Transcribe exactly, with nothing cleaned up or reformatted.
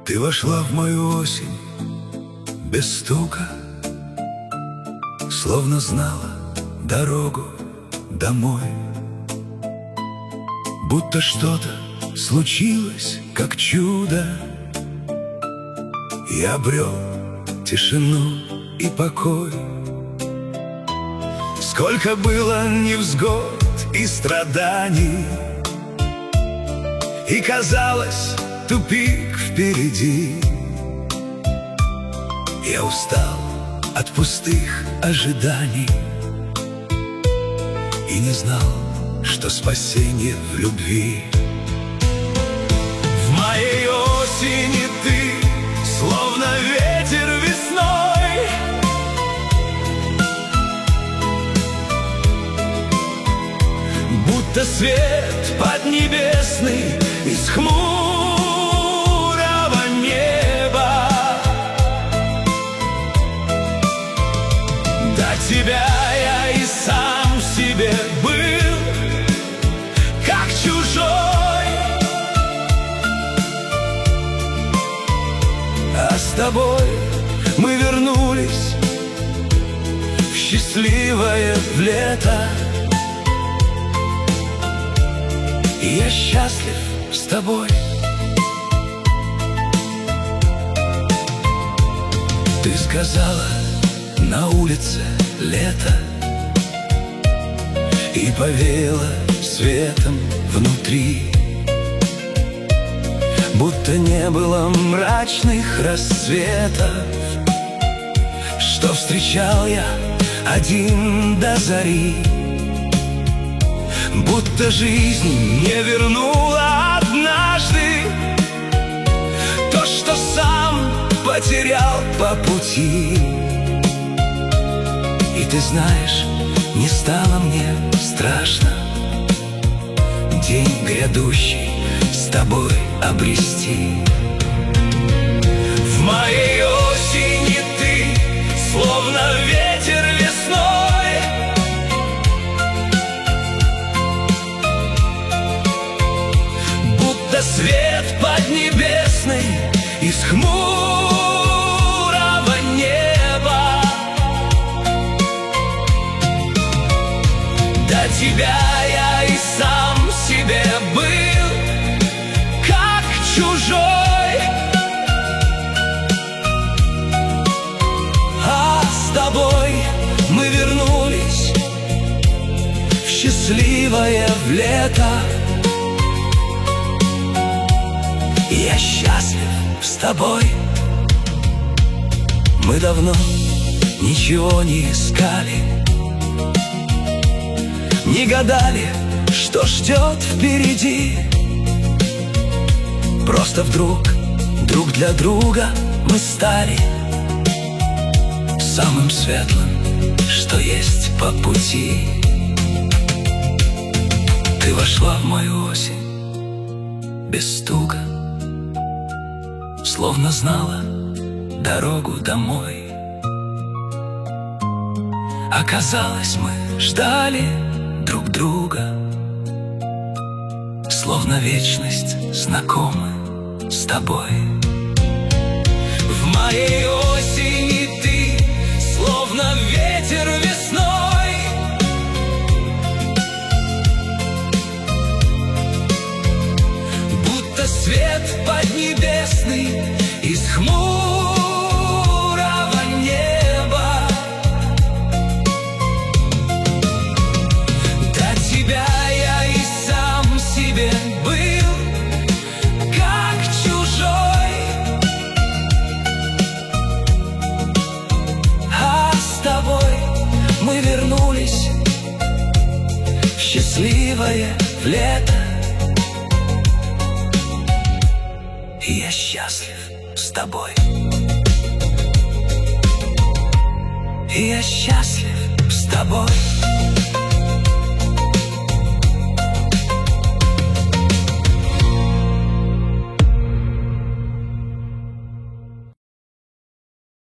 Ты вошла в мою осень без стука, словно знала дорогу домой. Будто что-то случилось, как чудо, и обрел тишину и покой. Сколько было невзгод и страданий, и казалось, тупик впереди. Я устал от пустых ожиданий и не знал, что спасение в любви. В моей осени ты, словно ветер весной, будто свет поднебесный из хмурого неба. До тебя я и сам себе был как чужой, а с тобой мы вернулись в счастливое лето. И я счастлив с тобой. Ты сказала, на улице лето, и повеяло светом внутри, будто не было мрачных рассветов, что встречал я один до зари. Будто жизнь мне вернула однажды то, что сам потерял по пути. И ты знаешь, не стало мне страшно день грядущий с тобой обрести. В моей осени ты, словно ветер весной, будто свет поднебесный из хмурого неба. До тебя я и сам себе был как чужой, а с тобой мы вернулись в счастливое лето. И я счастлив с тобой. Мы давно ничего не искали, не гадали, что ждет впереди. Просто вдруг друг для друга мы стали самым светлым, что есть по пути. Ты вошла в мою осень без стука, словно знала дорогу домой. Оказалось, мы ждали друг друга, словно вечность знакомы с тобой. В моей осени ты, словно ветер весной, будто свет поднебесный из хмурого неба. До тебя я и сам себе был как чужой, а с тобой мы вернулись в счастливое лето. И я счастлив с тобой. И я счастлив с тобой.